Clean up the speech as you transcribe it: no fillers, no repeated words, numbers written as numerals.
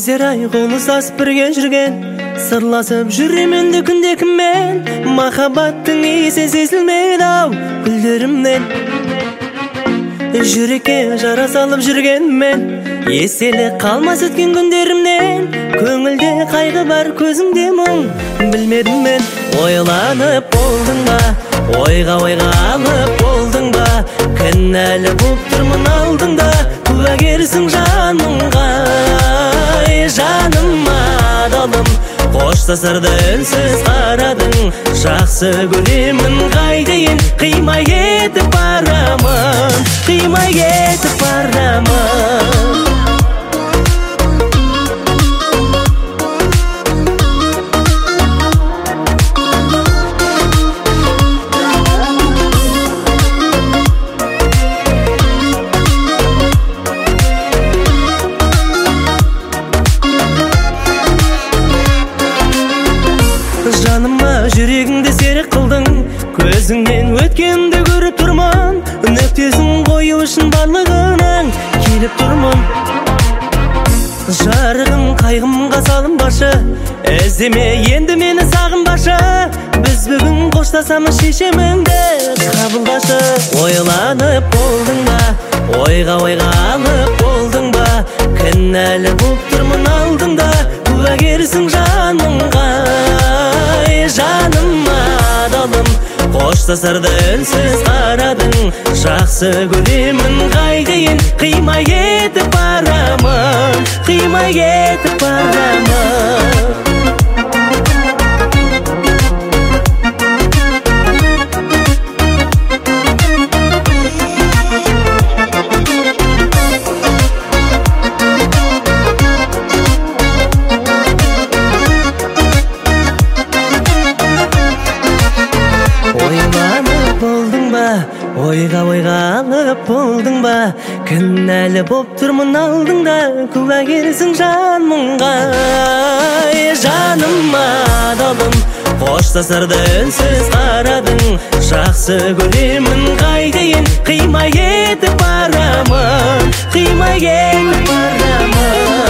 Кездер ай қол ұстасып бірге жүрген, сырласып жүремін де күнде кіммен. Махаббаттың иісі сезілмейді ау гүлдерімнен. Жүрекке жара салып жүргенмен, еселі қалмас өткен күндерімнен. Көңілде қайғы бар, көзімде мұң, білмедім мен. Ойланып болдың ба, ойға алып болдың ба? Кінәлі боп тұрмын алдыңда, куәгерсің жанымға. Жаным адалым, қоштасарда үнсіз қарадың. Жақсы көремін қайтейін, қимай кетіп барамын, қимай кетіп барамын. Жаныма жүрегіңді серік қылдың, көзіңнен өткенді көріп тұрмын. Нүктесін қою үшін барлығынан келіп тұрмын. Жарығым қайғымға салынбашы, іздеме енді мені сағынбашы. Біз бүгін қоштасамыз, шешіміңді қабылдашы. Ойланып болдың ба, ойға алып болдың ба? Кінәлі боп тұрмын алдыңда, куәгерсің жанымға. Жаным адалым, қоштасарда үнсіз қарадың. Жақсы көремін қайтейін, қимай кетіп барамын, қимай кетіп барамын. Ойланып болдың ба, ойға алып болдың ба? Кінәлі боп тұрмын алдыңда, куәгерсің жанымға. Жаным адалым, қоштасарда үнсіз қарадың. Жақсы көремін қайтейін, қимай кетіп барамын, қимай кетіп барамын.